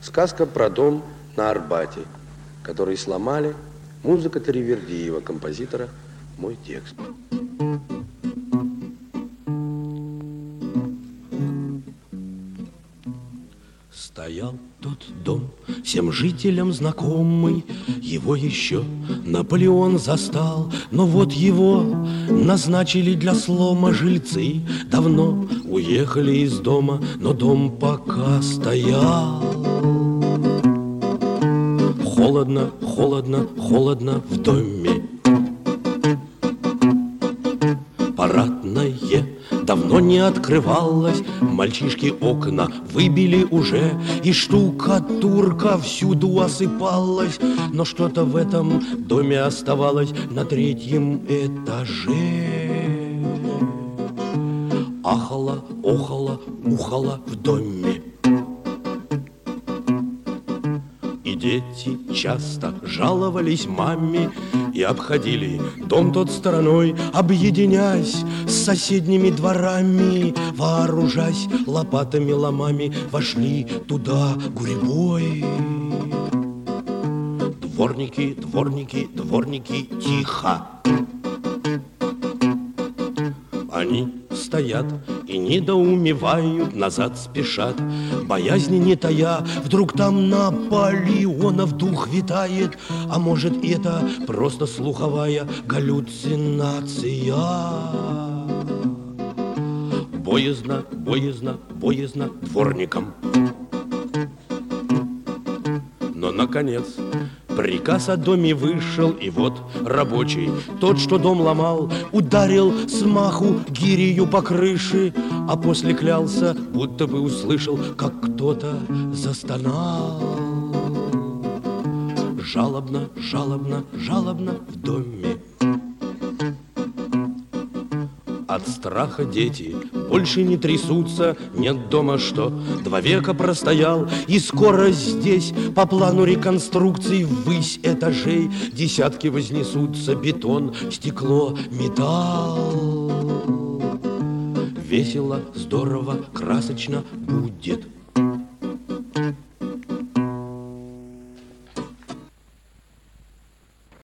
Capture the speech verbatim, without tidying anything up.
Сказка про дом на Арбате, который сломали. Музыка Таривердиева, композитора, мой текст. Стоял тот дом, всем жителям знакомый, его еще Наполеон застал, но вот его назначили для слома. Жильцы давно уехали из дома, но дом пока стоял. Холодно, холодно, холодно в доме. Парадное давно не открывалось, мальчишки окна выбили уже, и штукатурка всюду осыпалась, но что-то в этом доме оставалось на третьем этаже. Ахало, охало, ухало в доме. И дети часто жаловались маме и обходили дом тот стороной, объединясь с соседними дворами, вооружаясь лопатами, ломами, вошли туда гурьбой. Дворники, дворники, дворники, тихо. Они стоят и недоумевают, назад спешат, боязни не тая. Вдруг там Наполеонов дух витает, а может, это просто слуховая галлюцинация. Боязно, боязно, боязно дворникам. Но, наконец, приказ о доме вышел, и вот рабочий, тот, что дом ломал, ударил смаху гирью по крыше, а после клялся, будто бы услышал, как кто-то застонал. Жалобно, жалобно, жалобно в доме. От страха дети больше не трясутся, нет дома, что два века простоял, и скоро здесь по плану реконструкции ввысь этажей десятки вознесутся: бетон, стекло, металл. Весело, здорово, красочно будет.